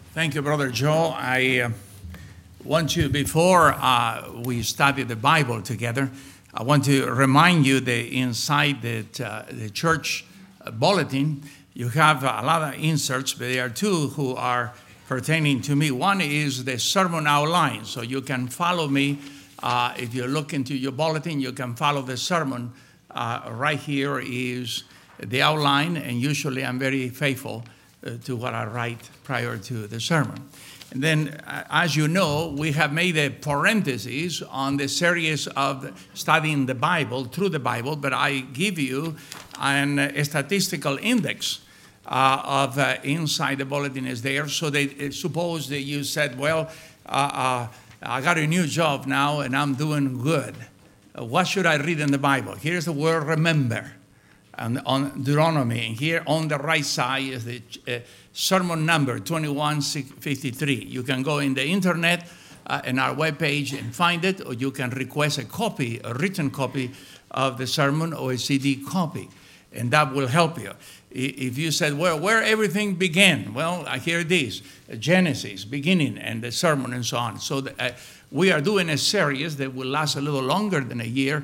Thank you, Brother Joe. I want to, before we study the Bible together, I want to remind you that inside the church bulletin, you have a lot of inserts, but there are two who are pertaining to me. One is the sermon outline, so you can follow me. If you look into your bulletin, you can follow the sermon. Right here is the outline, and usually I'm very faithful to what I write prior to the sermon. And then, as you know, we have made a parenthesis on the series of studying the Bible, through the Bible, but I give you a statistical index of inside the bulletin is there. So they suppose that you said, well, I got a new job now and I'm doing good. What should I read in the Bible? Here's the word remember. And on Deuteronomy, and here on the right side is the sermon number 2153. You can go in the internet in our webpage and find it, or you can request a copy, a written copy of the sermon or a CD copy, and that will help you. If you said, well, where everything began, well, here it is, Genesis, beginning, and the sermon and so on. So we are doing a series that will last a little longer than a year,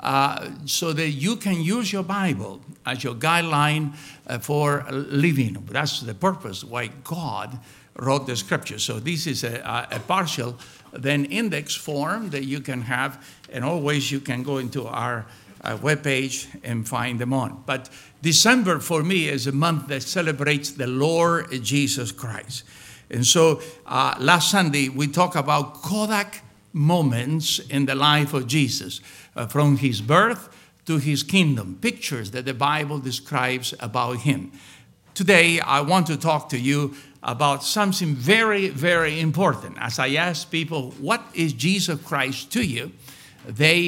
so that you can use your Bible as your guideline for living. That's the purpose why God wrote the scripture. So this is a partial then index form that you can have, and always you can go into our webpage and find them on. But December for me is a month that celebrates the Lord Jesus Christ. And so last Sunday we talked about Kodak moments in the life of Jesus, from his birth to his kingdom, pictures that the Bible describes about him. Today, I want to talk to you about something very, very important. As I ask people, what is Jesus Christ to you? They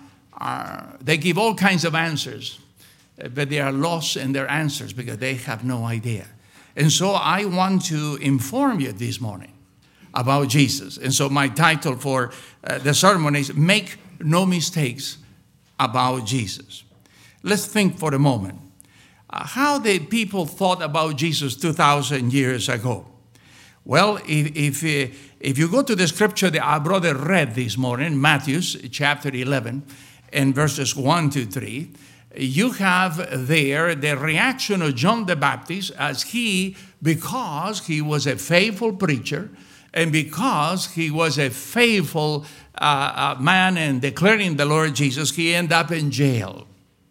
give all kinds of answers, but they are lost in their answers because they have no idea. And so I want to inform you this morning about Jesus. And so my title for the sermon is Make No Mistakes About Jesus. Let's think for a moment. How the people thought about Jesus 2,000 years ago? Well, if you go to the scripture that our brother read this morning, Matthew chapter 11 and verses 1 to 3, you have there the reaction of John the Baptist because he was a faithful preacher, and because he was a faithful man and declaring the Lord Jesus, he ended up in jail.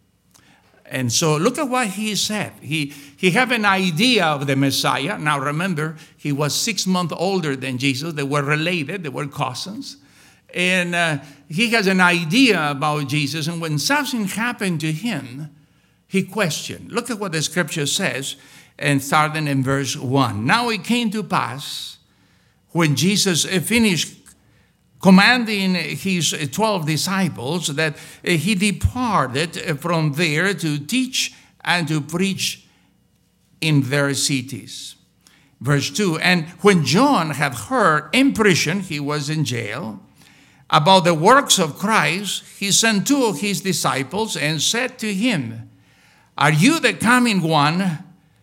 And so look at what he said. He had an idea of the Messiah. Now remember, he was 6 months older than Jesus. They were related. They were cousins. And he has an idea about Jesus. And when something happened to him, he questioned. Look at what the scripture says, and starting in verse 1. Now it came to pass, when Jesus finished commanding his 12 disciples, that he departed from there to teach and to preach in their cities. Verse 2, and when John had heard in prison, he was in jail, about the works of Christ, he sent 2 of his disciples and said to him, are you the coming one,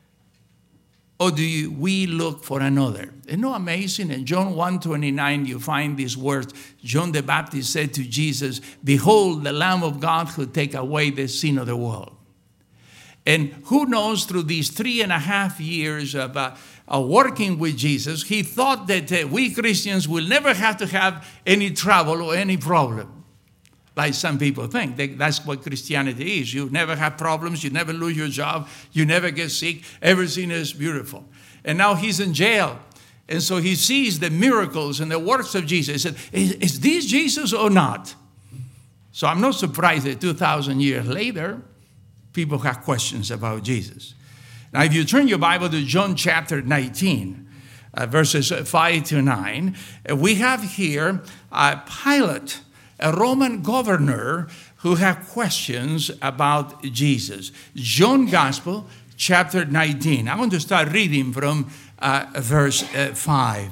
or do we look for another? Isn't it amazing? In John 1:29, you find these words. John the Baptist said to Jesus, behold, the Lamb of God who take away the sin of the world. And who knows, through these 3.5 years of working with Jesus, he thought that we Christians will never have to have any trouble or any problem. Like some people think. That's what Christianity is. You never have problems. You never lose your job. You never get sick. Everything is beautiful. And now he's in jail. And so he sees the miracles and the works of Jesus. He said, is this Jesus or not? So I'm not surprised that 2,000 years later, people have questions about Jesus. Now, if you turn your Bible to John chapter 19, verses 5 to 9, we have here Pilate, a Roman governor who had questions about Jesus. John Gospel, chapter 19. I'm going to start reading from verse 5.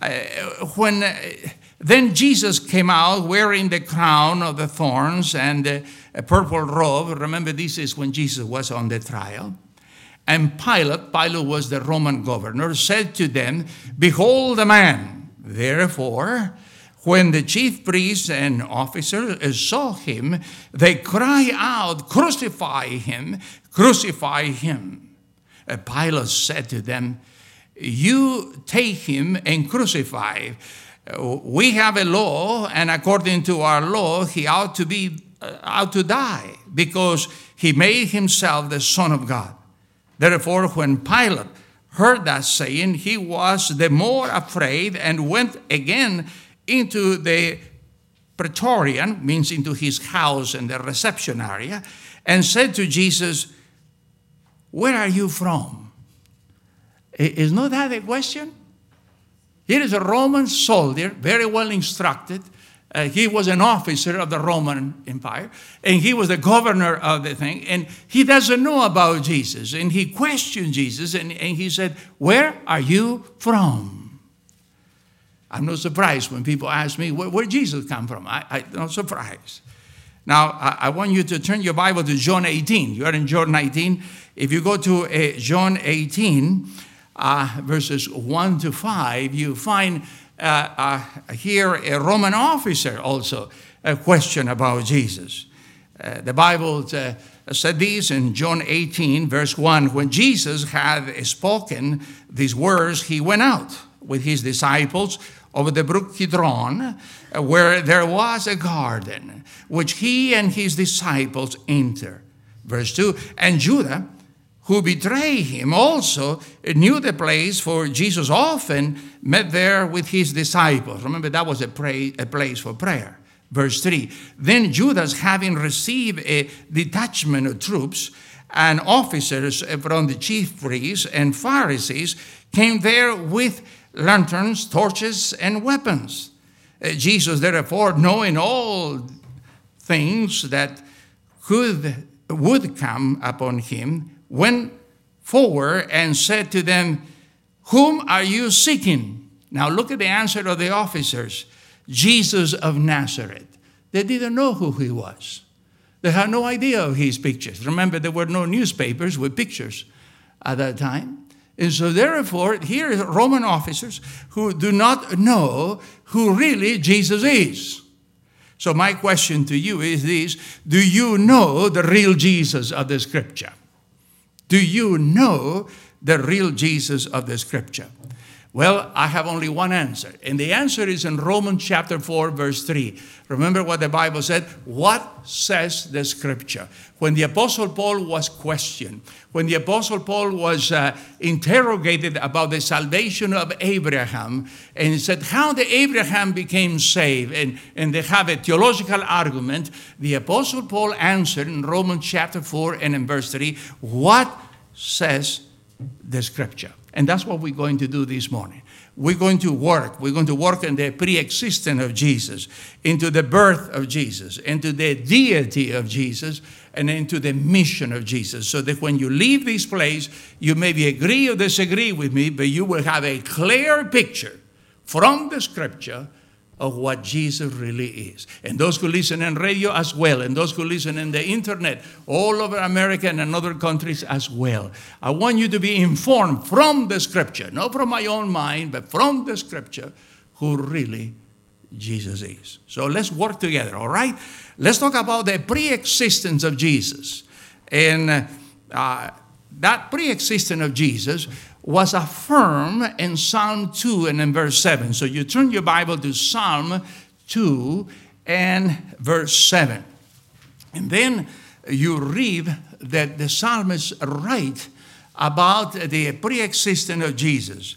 Then Jesus came out wearing the crown of the thorns and a purple robe. Remember, this is when Jesus was on the trial. And Pilate was the Roman governor, said to them, "Behold the man." Therefore, when the chief priests and officers saw him, they cried out, "Crucify him, crucify him." Pilate said to them, "You take him and crucify. We have a law, and according to our law, he ought to die, because he made himself the Son of God." Therefore, when Pilate heard that saying, he was the more afraid, and went again into the praetorium, means into his house and the reception area, and said to Jesus, "Where are you from?" Is not that a question? Here is a Roman soldier, very well instructed. He was an officer of the Roman Empire, and he was the governor of the thing, and he doesn't know about Jesus. And he questioned Jesus, and he said, "Where are you from?" I'm not surprised when people ask me, where Jesus come from? I'm not surprised. Now, I want you to turn your Bible to John 18. You are in John 19. If you go to John 18, verses 1 to 5, you find here a Roman officer also a question about Jesus. The Bible said this in John 18, verse 1. When Jesus had spoken these words, he went out with his disciples over the brook Kidron, where there was a garden, which he and his disciples entered. Verse 2, and Judas, who betrayed him, also knew the place, for Jesus often met there with his disciples. Remember, that was a place for prayer. Verse 3, then Judas, having received a detachment of troops and officers from the chief priests and Pharisees, came there with lanterns, torches, and weapons. Jesus, therefore, knowing all things that would come upon him, went forward and said to them, "Whom are you seeking?" Now look at the answer of the officers. "Jesus of Nazareth." They didn't know who he was. They had no idea of his pictures. Remember, there were no newspapers with pictures at that time. And so therefore, here are Roman officers who do not know who really Jesus is. So my question to you is this: do you know the real Jesus of the Scripture? Do you know the real Jesus of the Scripture? Well, I have only one answer. And the answer is in Romans chapter 4, verse 3. Remember what the Bible said? What says the Scripture? When the Apostle Paul was questioned, when the Apostle Paul was interrogated about the salvation of Abraham, and he said how the Abraham became saved, and they have a theological argument, the Apostle Paul answered in Romans chapter 4 and in verse 3, what says the Scripture? And that's what we're going to do this morning. We're going to work. We're going to work in the pre-existence of Jesus, into the birth of Jesus, into the deity of Jesus, and into the mission of Jesus. So that when you leave this place, you maybe agree or disagree with me, but you will have a clear picture from the Scripture of what Jesus really is. And those who listen on radio as well, and those who listen on the internet, all over America and in other countries as well. I want you to be informed from the Scripture, not from my own mind, but from the Scripture, who really Jesus is. So let's work together, all right? Let's talk about the pre-existence of Jesus. And that pre-existence of Jesus was affirmed in Psalm 2 and in verse 7. So you turn your Bible to Psalm 2 and verse 7. And then you read that the psalmist write about the pre-existence of Jesus.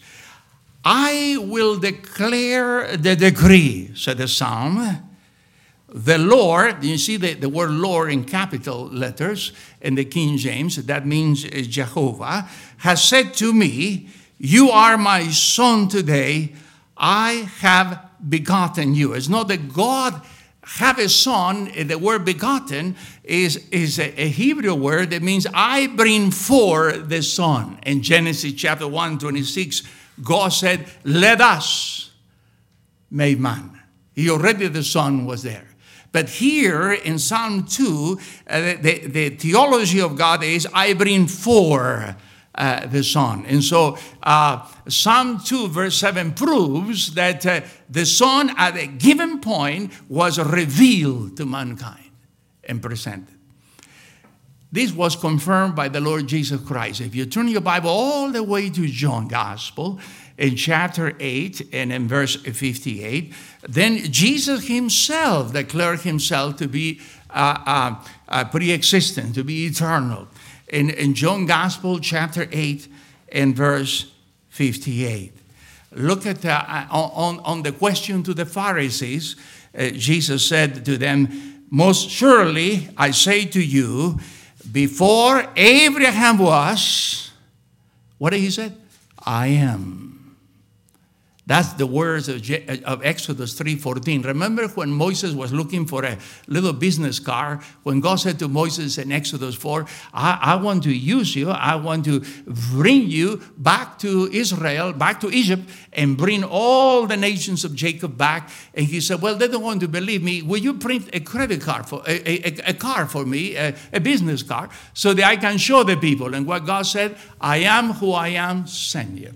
I will declare the decree, said the psalm. The Lord, you see the word Lord in capital letters in the King James, that means Jehovah, has said to me, you are my son today, I have begotten you. It's not that God have a son. The word begotten is a Hebrew word that means I bring forth the son. In Genesis chapter 1:26, God said, let us make man. Already the son was there. But here in Psalm 2, the theology of God is, I bring forth the Son. And so Psalm 2 verse 7 proves that the Son at a given point was revealed to mankind and presented. This was confirmed by the Lord Jesus Christ. If you turn your Bible all the way to John Gospel, in chapter 8 and in verse 58, then Jesus himself declared himself to be pre-existent, to be eternal. In John Gospel, chapter 8 and verse 58. Look at on the question to the Pharisees, Jesus said to them, "Most surely I say to you, before Abraham was," what did he say? "I am." That's the words of Exodus 3:14. Remember when Moses was looking for a little business card, when God said to Moses in Exodus 4, I want to use you, I want to bring you back to Israel, back to Egypt, and bring all the nations of Jacob back. And he said, well, they don't want to believe me. Will you print a credit card for a card for me, a business card, so that I can show the people? And what God said, I am who I am, send you.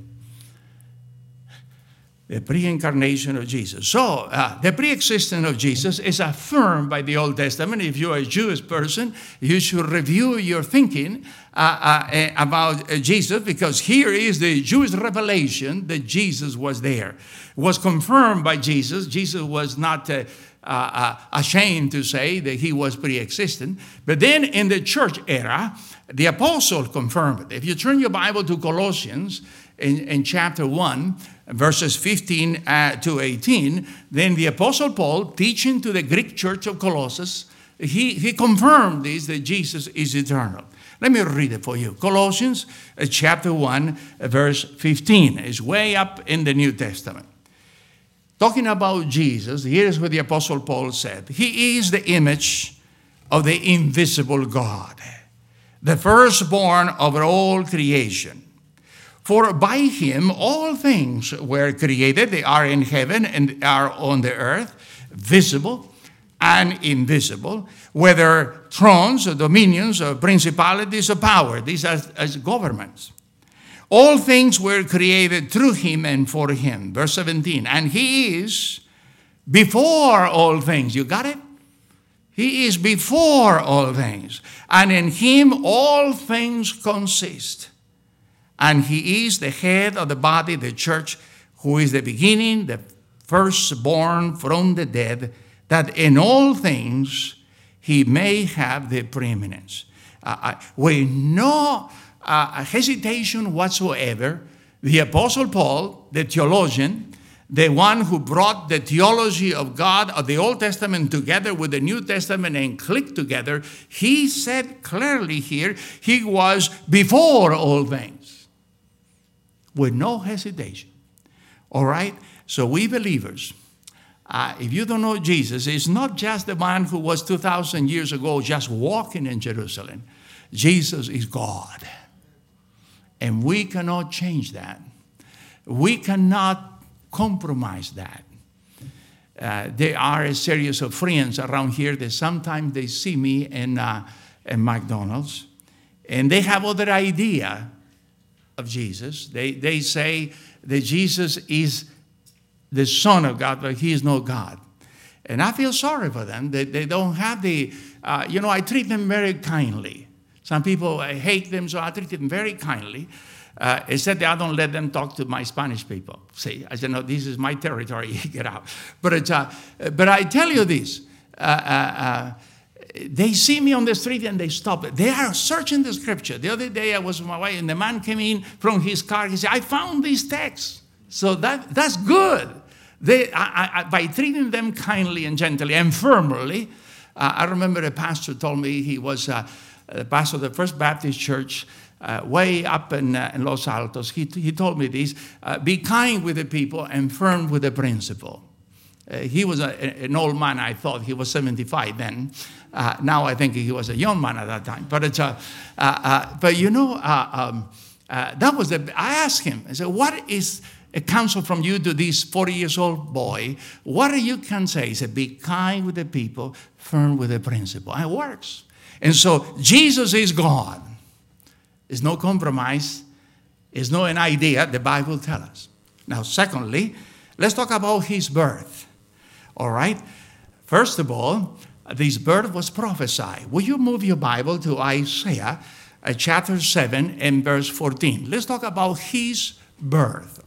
The pre-incarnation of Jesus. So the pre-existence of Jesus is affirmed by the Old Testament. If you're a Jewish person, you should review your thinking about Jesus, because here is the Jewish revelation that Jesus was there. It was confirmed by Jesus. Jesus was not ashamed to say that he was pre-existent. But then in the church era, the apostle confirmed it. If you turn your Bible to Colossians in chapter 1, verses 15 to 18, then the Apostle Paul, teaching to the Greek church of Colossus, he confirmed this, that Jesus is eternal. Let me read it for you. Colossians chapter 1, verse 15. It's way up in the New Testament. Talking about Jesus, here's what the Apostle Paul said. He is the image of the invisible God, the firstborn over all creation. For by him all things were created. They are in heaven and are on the earth, visible and invisible, whether thrones or dominions or principalities or power. These are as governments. All things were created through him and for him. Verse 17. And he is before all things. You got it? He is before all things. And in him all things consist. And he is the head of the body, the church, who is the beginning, the firstborn from the dead, that in all things he may have the preeminence. With no hesitation whatsoever, the Apostle Paul, the theologian, the one who brought the theology of God of the Old Testament together with the New Testament and clicked together, he said clearly here, he was before all things. With no hesitation. All right? So we believers, if you don't know Jesus, it's not just the man who was 2,000 years ago just walking in Jerusalem. Jesus is God. And we cannot change that. We cannot compromise that. There are a series of friends around here that sometimes they see me in McDonald's, and they have other idea of Jesus. They say that Jesus is the Son of God, but he is no God. And I feel sorry for them. They don't have the, I treat them very kindly. Some people hate them, so I treat them very kindly. Except that I don't let them talk to my Spanish people. See, I said, no, this is my territory, get out. But I tell you this, they see me on the street and they stop. They are searching the scripture. The other day I was on my way and the man came in from his car. He said, I found these texts. So that's good. By treating them kindly and gently and firmly. I remember a pastor told me, he was the pastor of the First Baptist Church way up in Los Altos. He told me this, be kind with the people and firm with the principle. He was an old man. I thought he was 75 then. Now I think he was a young man at that time. But that was I asked him. I said, "What is a counsel from you to this 40-year-old boy? What do you can say?" He said, "Be kind with the people, firm with the principle." And it works. And so Jesus is God. There's no compromise. It's not an idea, the Bible tells us. Now, secondly, let's talk about his birth. All right? First of all, this birth was prophesied. Will you move your Bible to Isaiah chapter 7 and verse 14? Let's talk about his birth.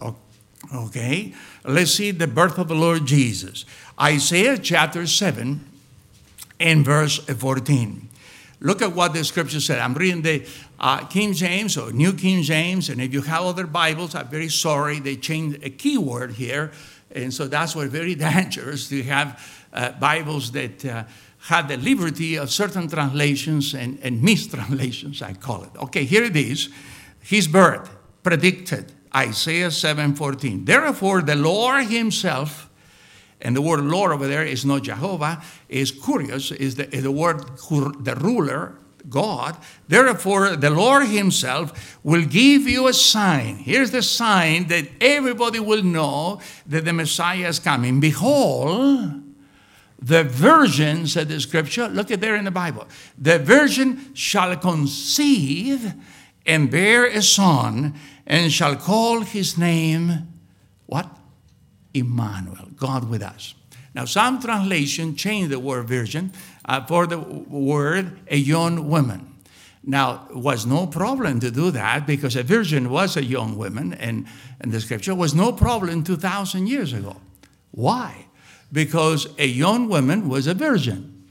Okay? Let's see the birth of the Lord Jesus. Isaiah chapter 7 and verse 14. Look at what the scripture said. I'm reading the King James or New King James, and if you have other Bibles, I'm very sorry. They changed a key word here, and so that's why very dangerous to have Bibles that have the liberty of certain translations and mistranslations, I call it. Okay, here it is. His birth, predicted, Isaiah 7:14. Therefore, the Lord himself, and the word Lord over there is not Jehovah, is curious, is the word the ruler, God. Therefore, the Lord himself will give you a sign. Here's the sign that everybody will know that the Messiah is coming. Behold, the virgin, said the scripture, look at there in the Bible. The virgin shall conceive and bear a son, and shall call his name, what? Emmanuel, God with us. Now, some translation change the word virgin for the word a young woman. Now, it was no problem to do that because a virgin was a young woman, and the scripture was no problem 2,000 years ago. Why? Because a young woman was a virgin.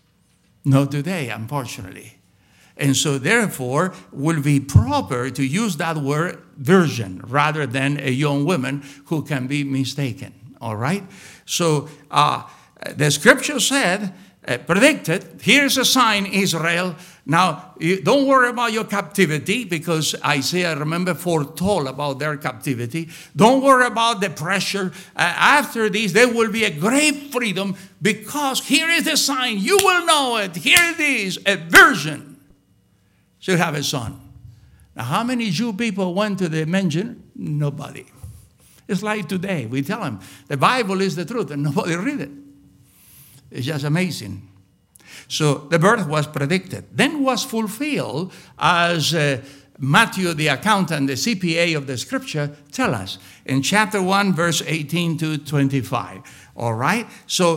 Not today, unfortunately. And so, therefore, will be proper to use that word virgin rather than a young woman who can be mistaken. All right? So, the scripture said, predicted, here's a sign, Israel. Now, don't worry about your captivity because Isaiah, remember, foretold about their captivity. Don't worry about the pressure. After this, there will be a great freedom because here is the sign. You will know it. Here it is, a virgin should have a son. Now, how many Jew people went to the manger? Nobody. It's like today. We tell them, the Bible is the truth, and nobody read it. It's just amazing. So the birth was predicted. Then was fulfilled as Matthew, the accountant, the CPA of the scripture, tell us in chapter 1, verse 18 to 25. All right? So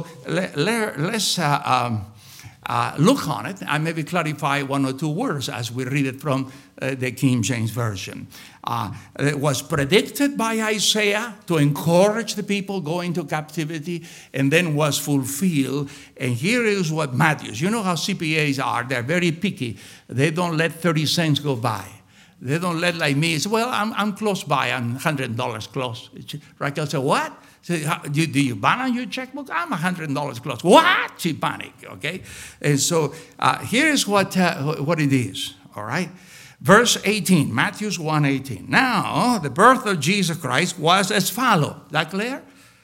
let's look on it and maybe clarify one or two words as we read it from the King James Version. It was predicted by Isaiah to encourage the people going to captivity, and then was fulfilled. And here is what Matthew, you know how CPAs are, they're very picky. They don't let 30 cents go by. They don't let like me say, well, I'm close by, I'm $100 close. Raquel said, what? Do you ban on your checkbook? I'm $100 close. What? She panicked, okay? And so here's what it is, all right? Verse 18, Matthew 1:18. Now, the birth of Jesus Christ was as follows. Is that clear?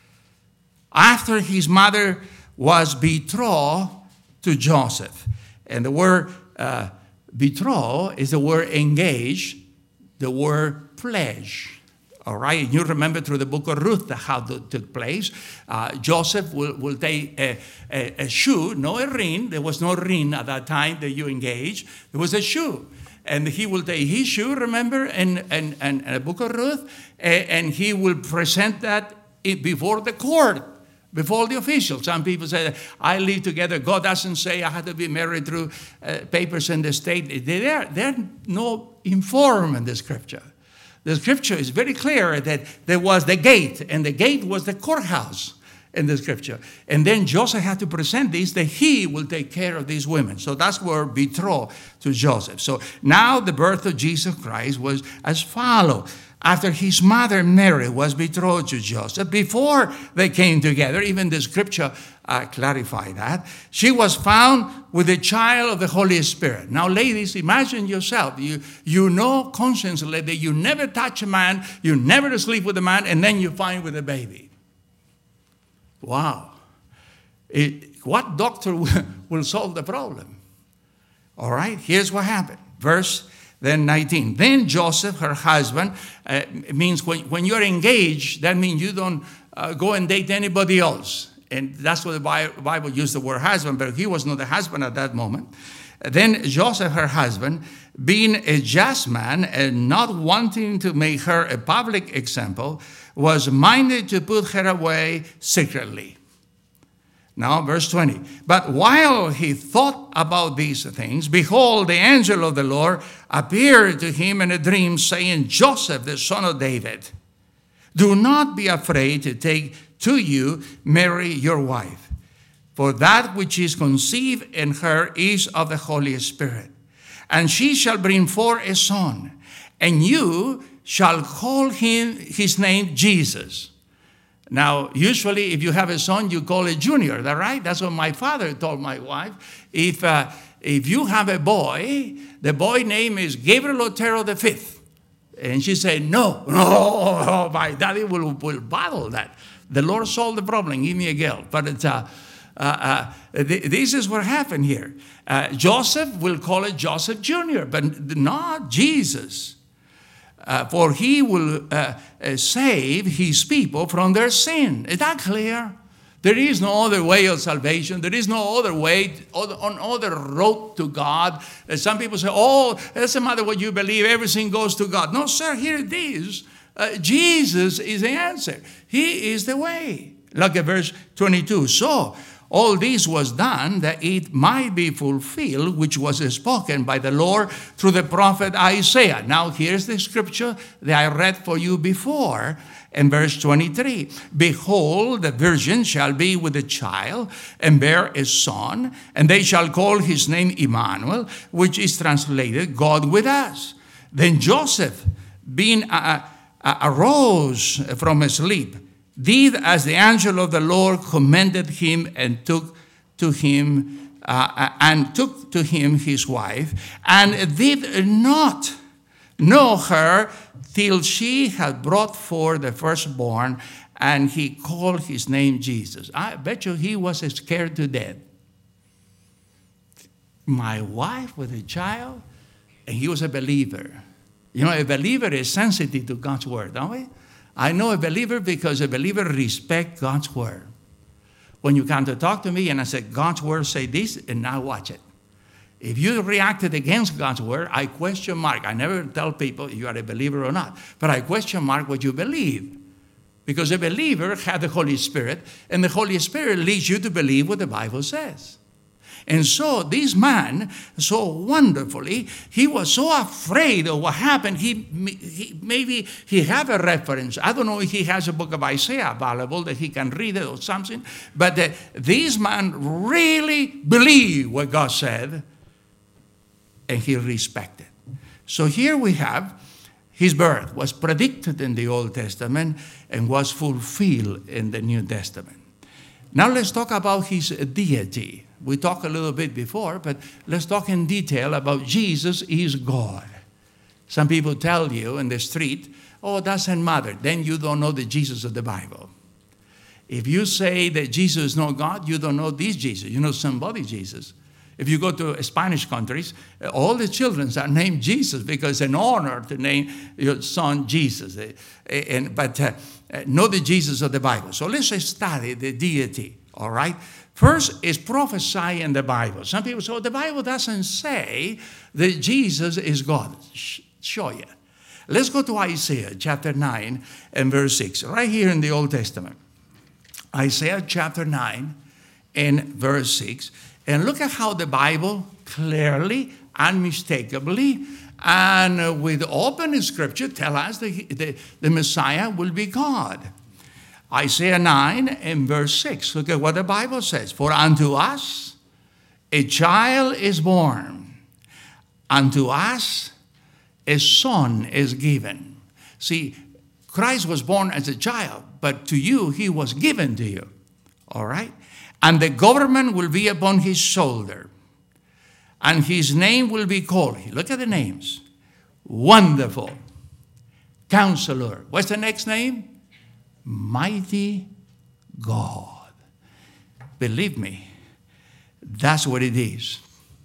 After his mother was betrothed to Joseph. And the word betrothed is the word engaged, the word pledge. All right, you remember through the book of Ruth how that took place. Joseph will take a shoe, no a ring. There was no ring at that time that you engaged. There was a shoe. And he will take his shoe, remember, in the book of Ruth, and he will present that before the court, before the officials. Some people say, I live together. God doesn't say I have to be married through papers in the state. They're not informed in the scripture. The scripture is very clear that there was the gate, and the gate was the courthouse in the scripture. And then Joseph had to present this, that he will take care of these women. So that's where betrothed to Joseph. So now the birth of Jesus Christ was as follows. After his mother Mary was betrothed to Joseph, before they came together, even the scripture clarified that, she was found with the child of the Holy Spirit. Now, ladies, imagine yourself. You know consciously that you never touch a man, you never sleep with a man, and then you find with a baby. Wow. What doctor will solve the problem? All right, here's what happened. Verse then 19. Then Joseph, her husband, means when you're engaged, that means you don't go and date anybody else. And that's what the Bible used the word husband, but he was not the husband at that moment. Then Joseph, her husband, being a just man and not wanting to make her a public example, was minded to put her away secretly. Now, verse 20. But while he thought about these things, behold, the angel of the Lord appeared to him in a dream, saying, Joseph, the son of David, do not be afraid to take to you Mary, your wife, for that which is conceived in her is of the Holy Spirit. And she shall bring forth a son, and you shall call his name Jesus. Now, usually if you have a son, you call it Junior. Is that right? That's what my father told my wife. If you have a boy, the boy name is Gabriel Otero V. And she said, no, my daddy will battle that. The Lord solved the problem. Give me a girl. But this is what happened here. Joseph will call it Joseph Jr., but not Jesus. For he will save his people from their sin. Is that clear? There is no other way of salvation. There is no other way, on other road to God. Some people say, oh, it doesn't matter what you believe, everything goes to God. No, sir, here it is. Jesus is the answer. He is the way. Look at verse 22. So, all this was done that it might be fulfilled, which was spoken by the Lord through the prophet Isaiah. Now, here's the scripture that I read for you before in verse 23. Behold, the virgin shall be with a child and bear a son, and they shall call his name Emmanuel, which is translated God with us. Then Joseph, being arose from sleep, did as the angel of the Lord commanded him, and took to him his wife, and did not know her till she had brought forth the firstborn, and he called his name Jesus. I bet you he was scared to death. My wife with a child, and he was a believer. You know, a believer is sensitive to God's word, don't we? I know a believer because a believer respects God's word. When you come to talk to me and I say, God's word say this, and now watch it. If you reacted against God's word, I question mark. I never tell people you are a believer or not, but I question mark what you believe. Because a believer has the Holy Spirit, and the Holy Spirit leads you to believe what the Bible says. And so this man, so wonderfully, he was so afraid of what happened. Maybe he have a reference. I don't know if he has a book of Isaiah available that he can read it or something. But this man really believed what God said, and he respected. So here we have his birth was predicted in the Old Testament and was fulfilled in the New Testament. Now let's talk about his deity. We talked a little bit before, but let's talk in detail about Jesus is God. Some people tell you in the street, oh, it doesn't matter. Then you don't know the Jesus of the Bible. If you say that Jesus is not God, you don't know this Jesus. You know somebody Jesus. If you go to Spanish countries, all the children are named Jesus because it's an honor to name your son Jesus. But know the Jesus of the Bible. So let's study the deity, all right? First is prophesy in the Bible. Some people say, the Bible doesn't say that Jesus is God. Show you. Let's go to Isaiah chapter 9 and verse 6, right here in the Old Testament. Isaiah chapter 9 and verse 6. And look at how the Bible clearly, unmistakably, and with open scripture tell us the Messiah will be God. Isaiah 9 and verse 6. Look at what the Bible says. For unto us a child is born. Unto us a son is given. See, Christ was born as a child, but to you he was given to you. All right? And the government will be upon his shoulder. And his name will be called. Look at the names. Wonderful. Counselor. What's the next name? Mighty God. Believe me, that's what it is.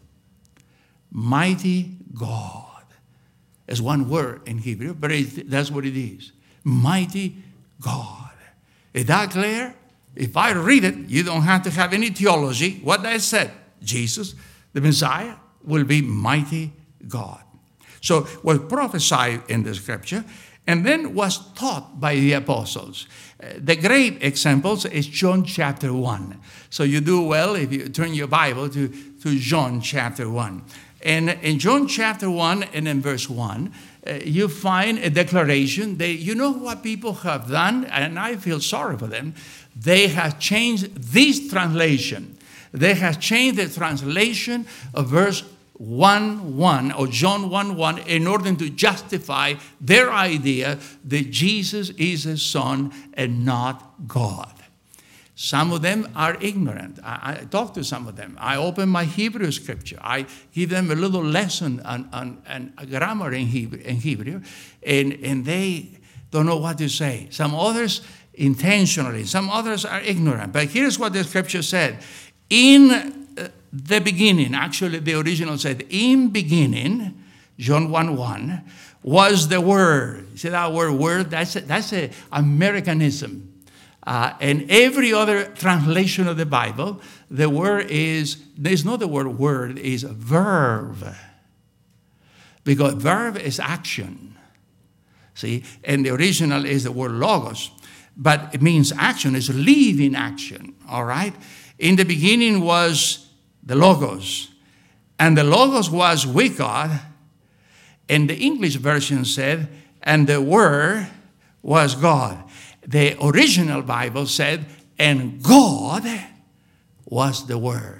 Mighty God. It's one word in Hebrew, but that's what it is. Mighty God. Is that clear? If I read it, you don't have to have any theology. What I said, Jesus, the Messiah, will be mighty God. So was prophesied in the scripture and then was taught by the apostles. The great examples is John chapter 1. So you do well if you turn your Bible to John chapter 1. And in John chapter 1 and in verse 1, you find a declaration. You know what people have done? And I feel sorry for them. They have changed this translation. They have changed the translation of verse 1:1 or John 1:1 in order to justify their idea that Jesus is a son and not God. Some of them are ignorant. I talk to some of them. I open my Hebrew scripture. I give them a little lesson on grammar in Hebrew, and they don't know what to say. Some others intentionally, some others are ignorant. But here's what the scripture said. In the beginning, actually the original said, in beginning, John 1:1, was the Word. See that word? That's a Americanism. And every other translation of the Bible, the word there's not the word, is verb. Because verb is action. See, and the original is the word logos. But it means action, it's living action, all right? In the beginning was the logos. And the logos was with God. And the English version said, and the word was God. The original Bible said, and God was the Word.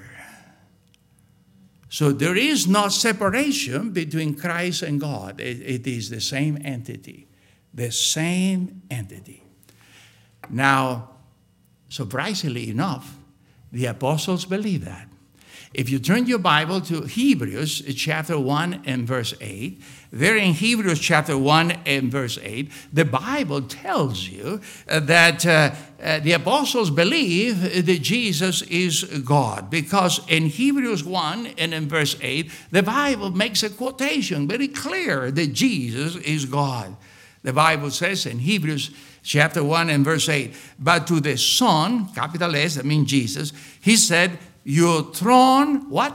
So there is no separation between Christ and God. It is the same entity. The same entity. Now, surprisingly enough, the apostles believe that. If you turn your Bible to Hebrews chapter 1 and verse 8, there in Hebrews chapter 1 and verse 8, the Bible tells you that the apostles believe that Jesus is God. Because in Hebrews 1 and in verse 8, the Bible makes a quotation very clear that Jesus is God. The Bible says in Hebrews chapter 1 and verse 8, but to the Son, capital S, that means Jesus, he said, your throne, what?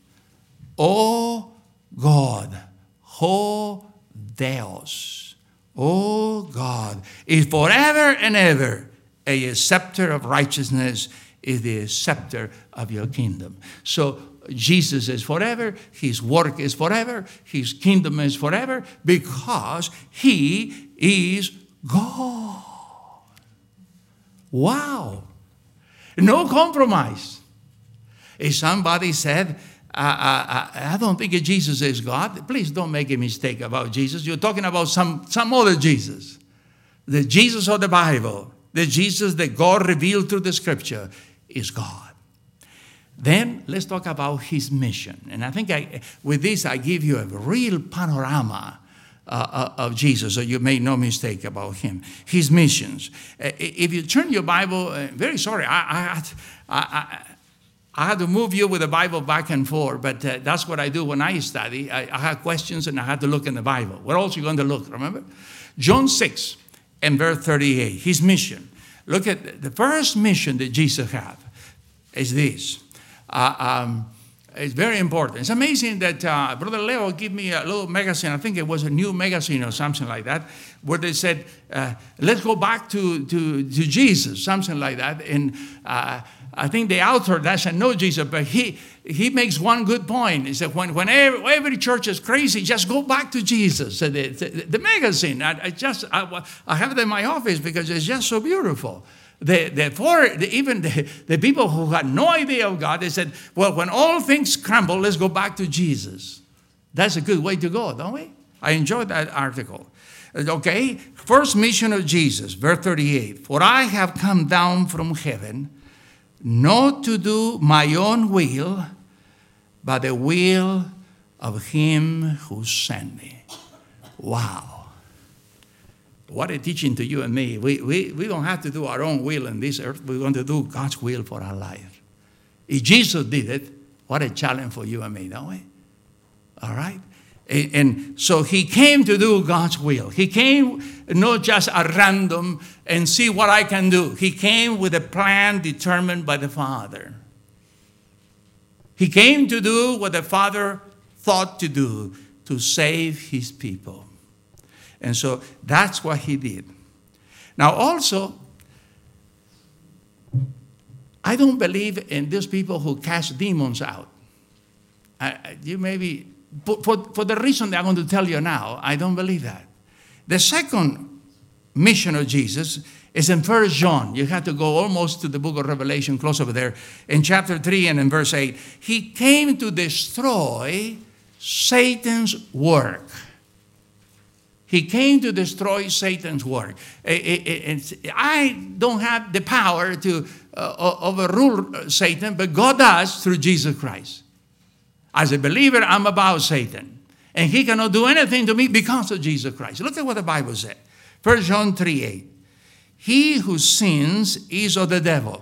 O God, O Deus, O God, is forever and ever. A scepter of righteousness is the scepter of your kingdom. So Jesus is forever, his work is forever, his kingdom is forever, because he is God. Wow. No compromise. If somebody said, I don't think Jesus is God, please don't make a mistake about Jesus. You're talking about some other Jesus. The Jesus of the Bible, the Jesus that God revealed through the scripture is God. Then let's talk about his mission. And I think with this I give you a real panorama of Jesus, so you make no mistake about him. His missions. If you turn your Bible, very sorry, I had to move you with the Bible back and forth, but that's what I do when I study. I have questions and I have to look in the Bible. Where else are you going to look, remember? John 6 and verse 38, his mission. Look at the first mission that Jesus had is this. It's very important. It's amazing that Brother Leo gave me a little magazine. I think it was a New Magazine or something like that, where they said, let's go back to Jesus, something like that. And I think the author doesn't know Jesus, but he makes one good point. He said, when every church is crazy, just go back to Jesus. So the magazine, I have it in my office because it's just so beautiful. Even the people who had no idea of God, they said, well, when all things crumble, let's go back to Jesus. That's a good way to go, don't we? I enjoyed that article. Okay, first mission of Jesus, verse 38. For I have come down from heaven, not to do my own will, but the will of him who sent me. Wow. What a teaching to you and me. We don't have to do our own will in this earth. We're going to do God's will for our life. If Jesus did it, what a challenge for you and me, don't we? All right? And so he came to do God's will. He came not just at random and see what I can do. He came with a plan determined by the Father. He came to do what the Father thought to do to save his people. And so that's what he did. Now also, I don't believe in these people who cast demons out. You maybe, for the reason that I'm going to tell you now, I don't believe that. The second mission of Jesus is in 1 John. You have to go almost to the book of Revelation, close over there. In chapter 3 and in verse 8. He came to destroy Satan's work. He came to destroy Satan's work. I don't have the power to overrule Satan, but God does through Jesus Christ. As a believer, I'm above Satan. And he cannot do anything to me because of Jesus Christ. Look at what the Bible said. 1 John 3:8. He who sins is of the devil.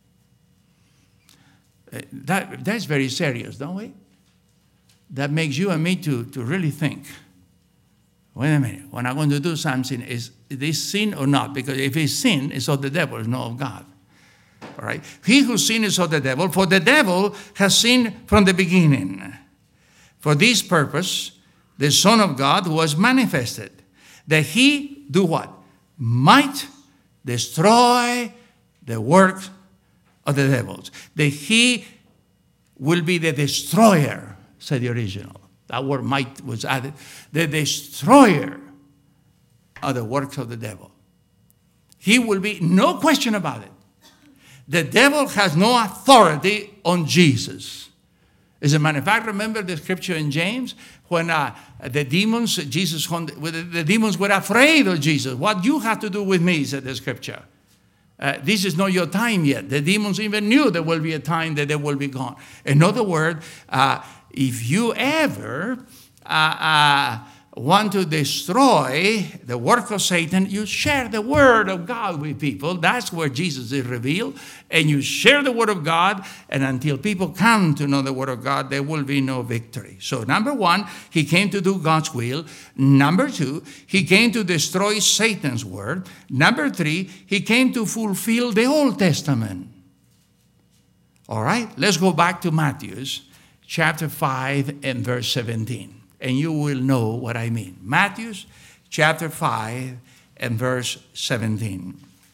That's very serious, don't we? That makes you and me to really think. Wait a minute. When I'm going to do something, is this sin or not? Because if it's sin, it's of the devil, it's not of God. All right? He who sins is of the devil, for the devil has sinned from the beginning. For this purpose, the Son of God was manifested, that he do what? Might destroy the work of the devils. That he will be the destroyer, said the original. That word might was added. The destroyer of the works of the devil. He will be, no question about it. The devil has no authority on Jesus. As a matter of fact, remember the scripture in James? When the demons, the demons were afraid of Jesus. What you have to do with me, said the scripture. This is not your time yet. The demons even knew there will be a time that they will be gone. In other words, if you ever want to destroy the work of Satan, you share the word of God with people. That's where Jesus is revealed. And you share the word of God, and until people come to know the word of God, there will be no victory. So number one, he came to do God's will. Number two, he came to destroy Satan's word. Number three, he came to fulfill the Old Testament. All right, let's go back to Matthew chapter 5 and verse 17. And you will know what I mean. Matthew chapter 5 and verse 17.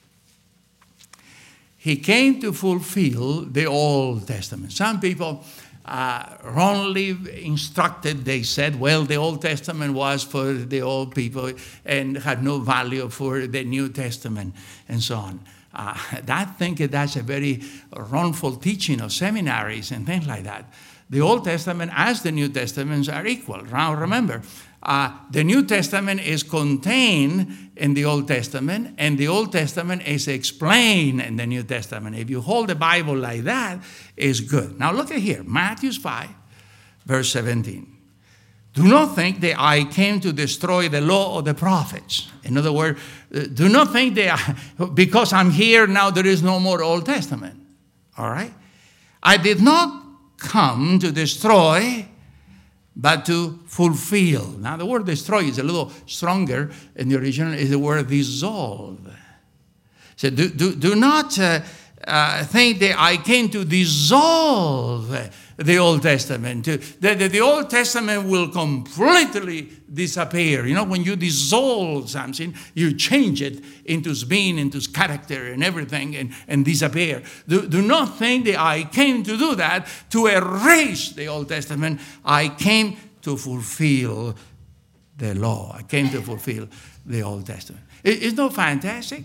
He came to fulfill the Old Testament. Some people wrongly instructed, they said, well, the Old Testament was for the old people and had no value for the New Testament and so on. I think that's a very wrongful teaching of seminaries and things like that. The Old Testament as the New Testaments are equal. Now remember, the New Testament is contained in the Old Testament, and the Old Testament is explained in the New Testament. If you hold the Bible like that, it's good. Now look at here, Matthew 5, verse 17. Do not think that I came to destroy the law of the prophets. In other words, do not think that because I'm here now there is no more Old Testament. All right? I did not come to destroy, but to fulfill. Now the word destroy is a little stronger in the original, is the word dissolve. So do not think that I came to dissolve the Old Testament. The Old Testament will completely disappear. You know, when you dissolve something, you change it into its being, into its character and everything, and disappear. Do not think that I came to do that, to erase the Old Testament. I came to fulfill the law. I came to fulfill the Old Testament. It's not fantastic?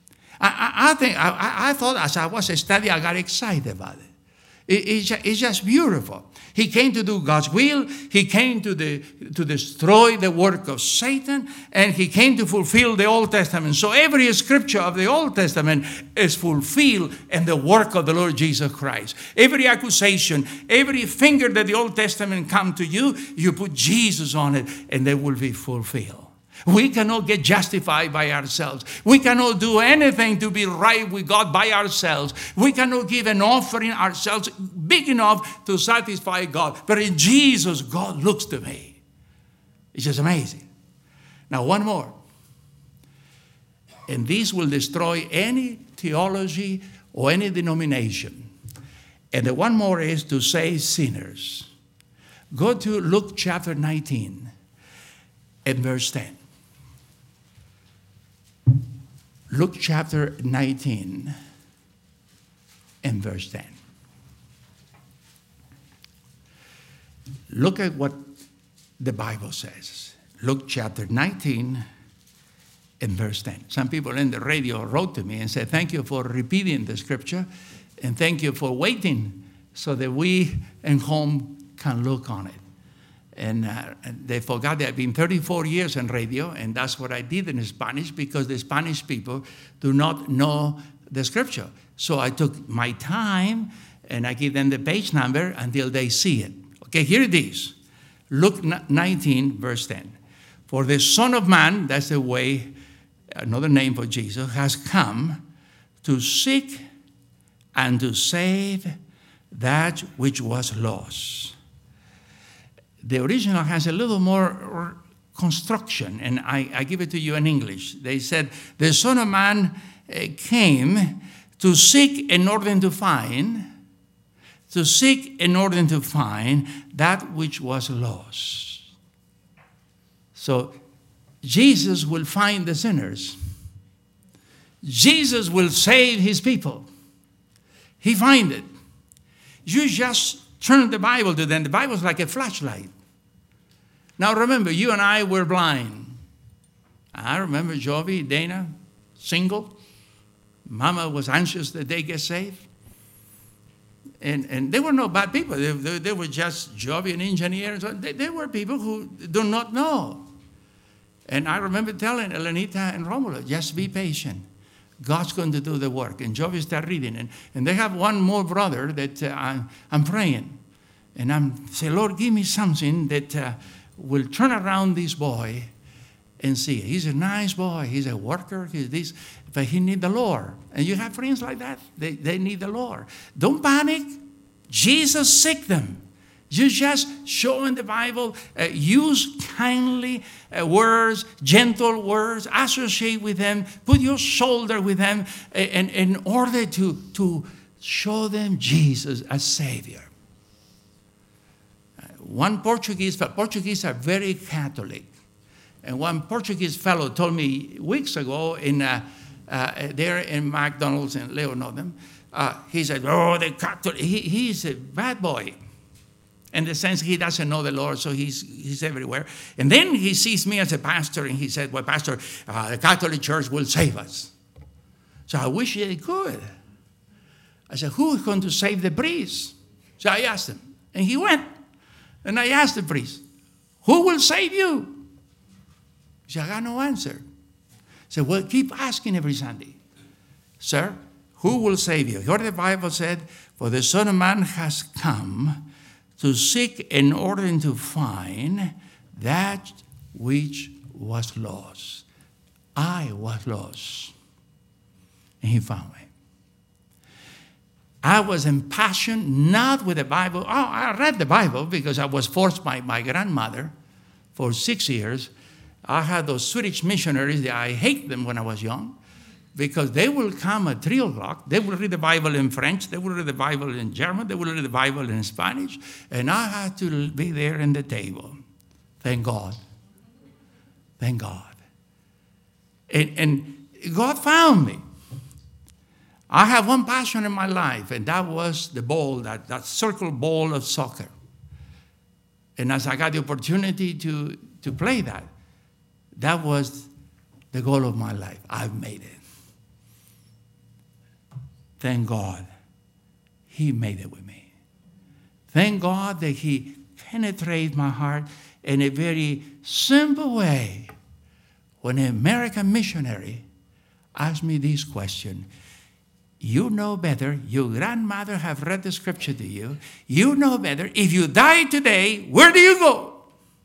I thought as I was studying, I got excited about it. It's just beautiful. He came to do God's will. He came to destroy the work of Satan, and he came to fulfill the Old Testament. So every scripture of the Old Testament is fulfilled in the work of the Lord Jesus Christ. Every accusation, every finger that the Old Testament come to you, you put Jesus on it, and they will be fulfilled. We cannot get justified by ourselves. We cannot do anything to be right with God by ourselves. We cannot give an offering ourselves big enough to satisfy God. But in Jesus, God looks to me. It's just amazing. Now, one more. And this will destroy any theology or any denomination. And the one more is to save sinners. Go to Luke chapter 19 and verse 10. Luke chapter 19 and verse 10. Look at what the Bible says. Luke chapter 19 and verse 10. Some people in the radio wrote to me and said, thank you for repeating the scripture and thank you for waiting so that we at home can look on it. And they forgot that I've been 34 years in radio, and that's what I did in Spanish because the Spanish people do not know the scripture. So I took my time and I give them the page number until they see it. Okay, here it is. Luke 19, verse 10. For the Son of Man, that's the way, another name for Jesus, has come to seek and to save that which was lost. The original has a little more construction, and I give it to you in English. They said, the Son of Man came to seek in order to find, that which was lost. So Jesus will find the sinners. Jesus will save his people. He find it. You just turn the Bible to them. The Bible is like a flashlight. Now remember, you and I were blind. I remember Jovi, Dana, single. Mama was anxious that they get saved. And they were no bad people. They were just Jovi, an engineer. So they were people who do not know. And I remember telling Elenita and Romulo, just be patient. God's going to do the work. And Jovi started reading. And they have one more brother that I'm praying. And I'm saying, Lord, give me something that will turn around this boy and see. He's a nice boy. He's a worker. He's this. But he needs the Lord. And you have friends like that. They need the Lord. Don't panic. Jesus seek them. You just show in the Bible, use kindly words, gentle words, associate with them, put your shoulder with them in order to show them Jesus as Savior. One Portuguese are very Catholic. And one Portuguese fellow told me weeks ago there in McDonald's in Leonardo, he said, oh, the Catholic, he's a bad boy. In the sense he doesn't know the Lord, so he's everywhere. And then he sees me as a pastor, and he said, well, Pastor, the Catholic Church will save us. So I wish they could. I said, who is going to save the priest? So I asked him, and he went. And I asked the priest, who will save you? He said, I got no answer. I said, well, keep asking every Sunday. Sir, who will save you? What the Bible said, for the Son of Man has come to seek in order to find that which was lost. I was lost, and he found me. I was impassioned, not with the Bible. Oh, I read the Bible because I was forced by my grandmother for 6 years. I had those Swedish missionaries. I hate them when I was young because they will come at 3 o'clock. They will read the Bible in French. They will read the Bible in German. They will read the Bible in Spanish. And I had to be there in the table. Thank God. Thank God. And God found me. I have one passion in my life, and that was the ball, that circle ball of soccer. And as I got the opportunity to play that was the goal of my life. I've made it. Thank God he made it with me. Thank God that he penetrated my heart in a very simple way. When an American missionary asked me this question, you know better. Your grandmother have read the scripture to you. You know better. If you die today, where do you go?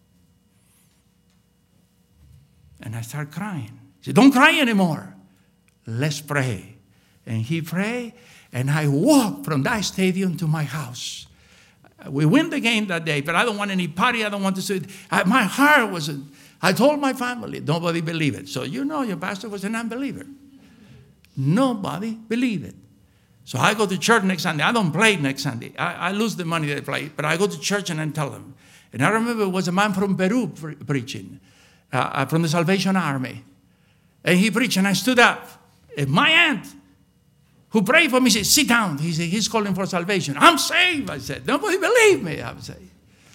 And I start crying. He said, don't cry anymore. Let's pray. And he prayed, and I walked from that stadium to my house. We win the game that day, but I don't want any party. I don't want to say, my heart was, I told my family, nobody believed it. So you know your pastor was an unbeliever. Nobody believed it. So I go to church next Sunday. I don't play next Sunday. I lose the money that I play, but I go to church and I tell them, And I remember it was a man from Peru preaching, from the Salvation Army. And he preached, and I stood up. And my aunt, who prayed for me, said, sit down. He said, he's calling for salvation. I'm saved, I said. Nobody believed me, I'm saved.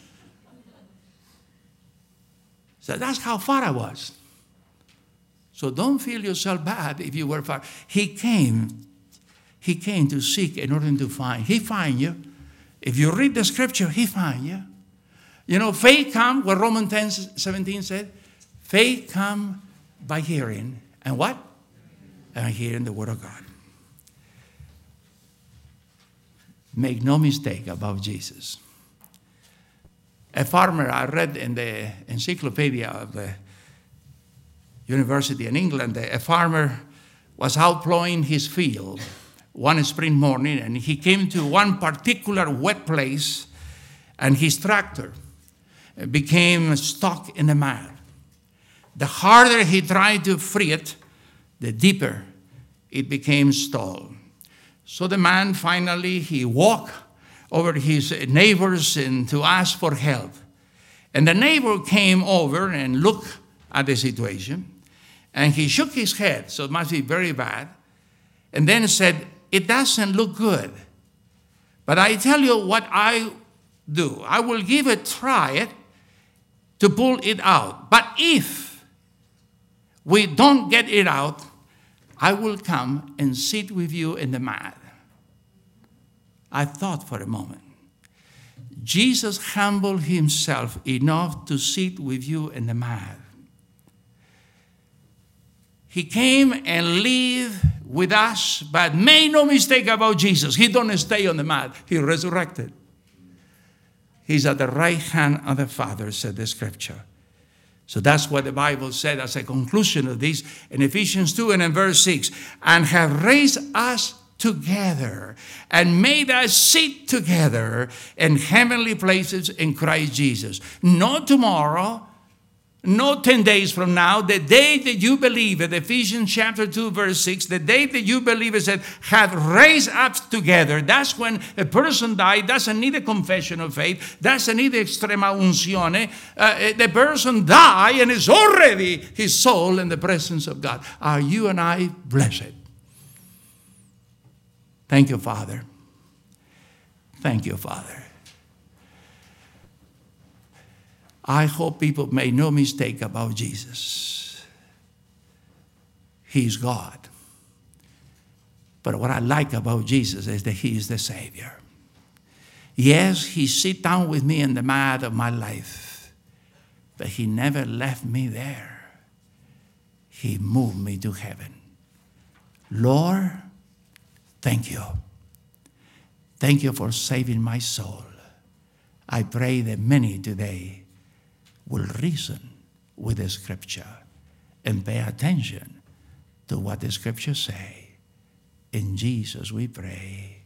So that's how far I was. So don't feel yourself bad if you were far. He came to seek in order to find. He find you. If you read the scripture, he find you. You know, faith comes, what Romans 10:17 said, faith comes by hearing. And what? And hearing the word of God. Make no mistake about Jesus. A farmer, I read in the encyclopedia of the university in England, a farmer was out plowing his field one spring morning, and he came to one particular wet place, and his tractor became stuck in the mud. The harder he tried to free it, the deeper it became stalled. So the man finally, he walked over to his neighbors and to ask for help. And the neighbor came over and looked at the situation, and he shook his head, so it must be very bad, and then said, it doesn't look good. But I tell you what I do. I will give a try to pull it out. But if we don't get it out, I will come and sit with you in the mud. I thought for a moment. Jesus humbled himself enough to sit with you in the mud. He came and lived with us, but make no mistake about Jesus. He don't stay on the mud. He resurrected. He's at the right hand of the Father, said the scripture. So that's what the Bible said as a conclusion of this in Ephesians 2 and in verse 6. And have raised us together and made us sit together in heavenly places in Christ Jesus. Not tomorrow, not 10 days from now, the day that you believe it, Ephesians chapter 2, verse 6, the day that you believe it said, have raised us together. That's when a person died, doesn't need a confession of faith, doesn't need extrema unzione. The person died and is already his soul in the presence of God. Are you and I blessed? Thank you, Father. Thank you, Father. I hope people make no mistake about Jesus. He's God. But what I like about Jesus is that he is the Savior. Yes, he sit down with me in the mud of my life, but he never left me there. He moved me to heaven. Lord, thank you. Thank you for saving my soul. I pray that many today will reason with the scripture and pay attention to what the scriptures say. In Jesus we pray.